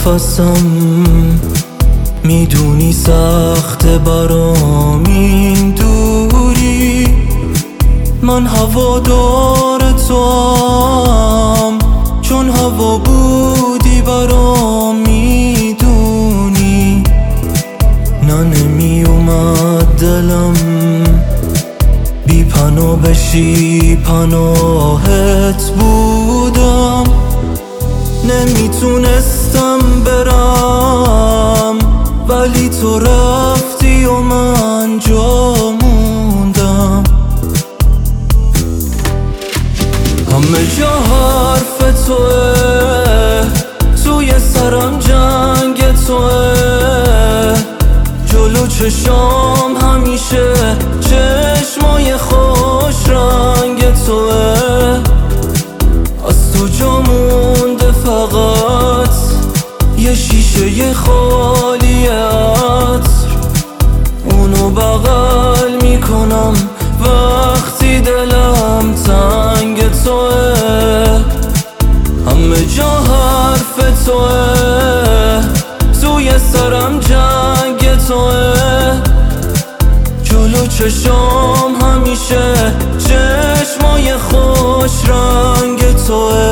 نفسم میدونی سخت برام این دوری، من هوادار توام چون هوا بودی برام میدونی. نه نمی اومد دلم بی پناه بشی پناهت بودم، نمیتونستم برم ولی تو رفتی و من جا موندم. همه جا حرف توه، توی سرم جنگ توه، جلو چشام همیشه چشمای خوش رنگ توه. از تو جا مونده فقط یه شیشه خالی عطر، اونو بغل میکنم وقتی دلم تنگ توه. همه جا حرف توه، توی سرم جنگ توه، جلو چشام همیشه چشمای خوش رنگ توه.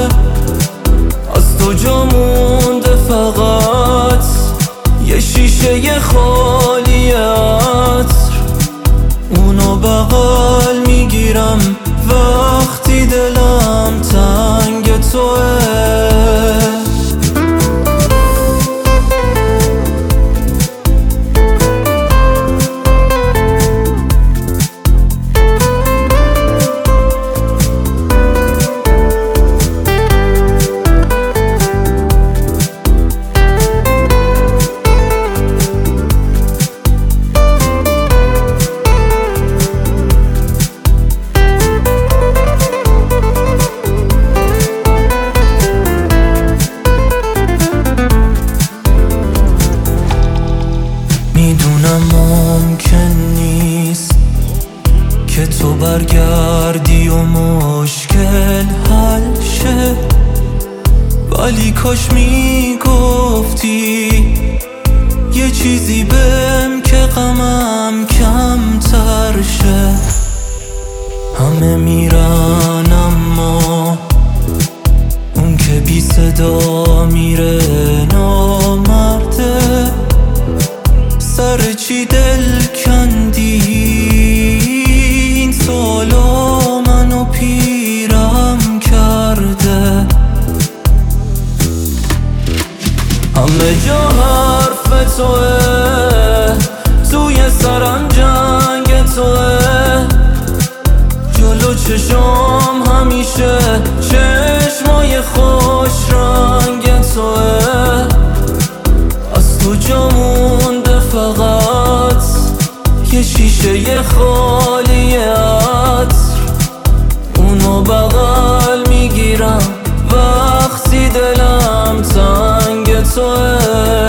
از تو جا مونده فقط یه شیشه خالی عطر، اونو بغل میگیرم وقتی دلم تنگ توه. میدونم ممکن نیست که تو برگردی و مشکل حل شه، ولی کاش میگفتی یه چیزی بهم که غمم کمتر شه. همه میرن اما اون که بی صدا میره نامرده. سر چی دل کندی این سالا منو پیرم کرده. همه جا حرف توه، توی سرم جنگ توه، جلو چشام همیشه چشمای خوش رنگ توه. از تو جا مونده فقط یه شیشه خالی عطر، اونو بغل میگیرم وقتی دلم تنگ توه.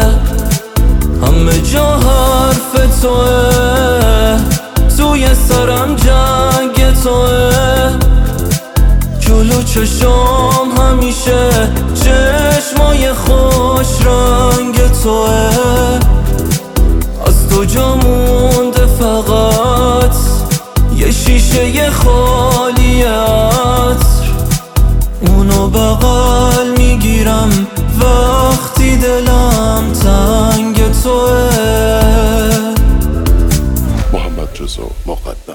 همه جا حرف توه، توی سرم جنگ توه، جلو چشام همیشه چشمای خوش رنگ توه. از تو جا مونده فقط یه شیشه خالی عطر، اونو بغل میگیرم وقتی دلم تنگ توه. محمد رضا مقدم.